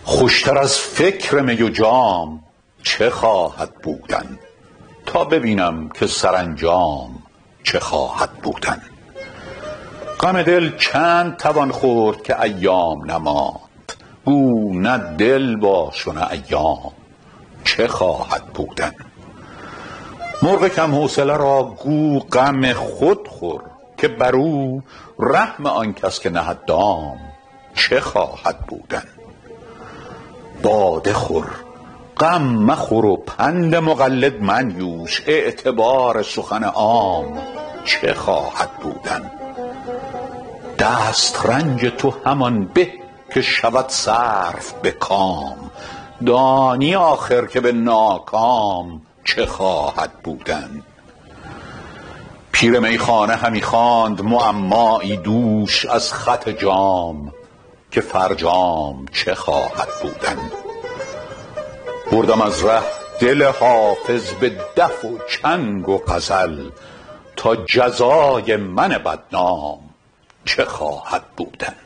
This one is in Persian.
خوشتر از فکر می و جام چه خواهد بودن، تا ببینم که سرانجام چه خواهد بودن. غم دل چند توان خورد که ایام نماند، گو نه دل باش و نه ایام چه خواهد بودن. مرغ کم حوصله را گو غم خود خور، که بر او رحم آن کس که نهد دام چه خواهد بودن. باده خور غم مخور و پند مقلد منیوش، اعتبار سخن عام چه خواهد بودن. دست رنج تو همان به که شود صرف به کام، دانی آخر که به ناکام چه خواهد بودن. پیر میخانه همی خواند معمایی دوش از خط جام، که فرجام چه خواهد بودن. بردم از ره دل حافظ به دف و چنگ و غزل، تا جزای من بدنام چه خواهد بودن.